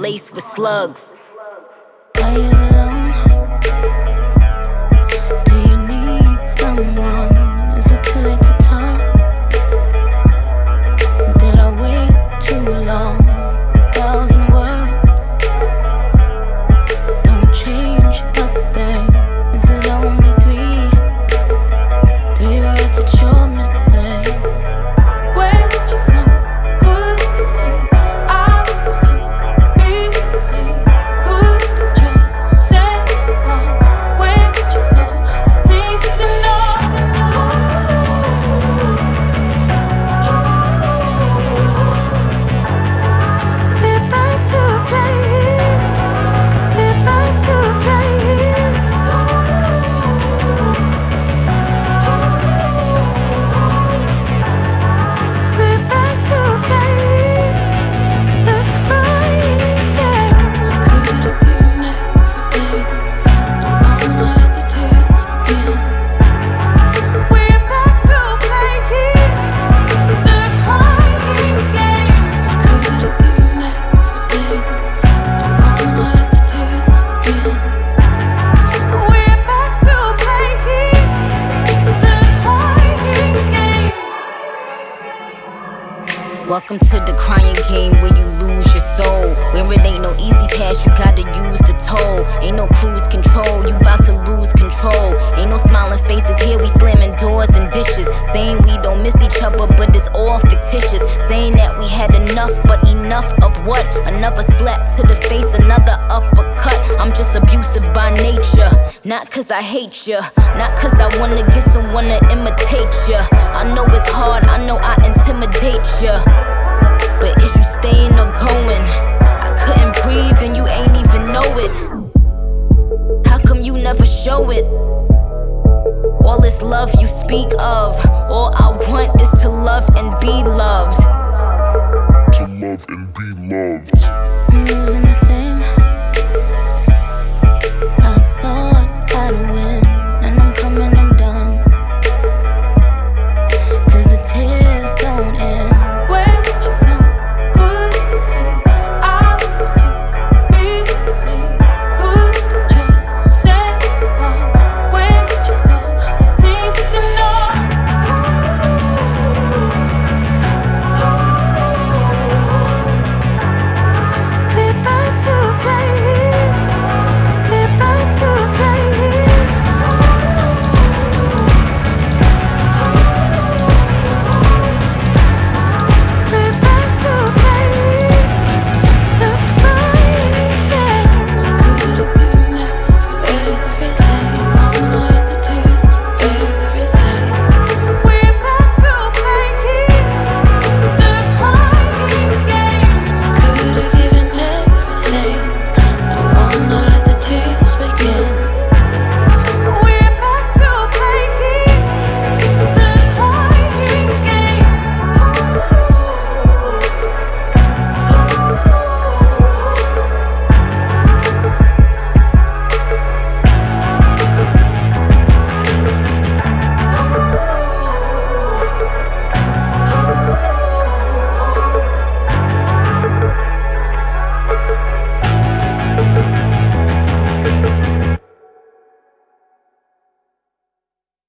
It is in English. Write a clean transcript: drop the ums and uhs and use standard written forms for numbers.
laced with slugs. Are you alone? Do you need someone? Is it too late to talk? Did I wait too long? 1,000 words don't change a thing. Is it only three words that you're missing? Where'd you go? Couldn't see. I was too busy. Could've just said no. Where'd you go? I think you know. We're back to playing. We're back to playing. We're back to playing the crying game. I could've given everything. Don't wanna let the tears begin. We're back to playing the crying game. I could've given everything. Don't wanna let the tears begin. We're back to playing the crying game. Welcome to the crying game where you lose your soul. Where it ain't no easy pass, you gotta use the toll. Ain't no cruise control, you bout to lose control. Ain't no smiling faces here, we slamming doors and dishes. Saying we don't miss each other, but it's all fictitious. Saying that we had enough, but enough of what? Another slap to the face, another uppercut. I'm just abusive by nature, not cause I hate ya, not cause I wanna get someone to imitate ya. I know it's hard, I know I intimidate ya, but is you staying or going? I couldn't breathe and you ain't even know it. How come you never show it? All this love you speak of, all I want is to love and be loved.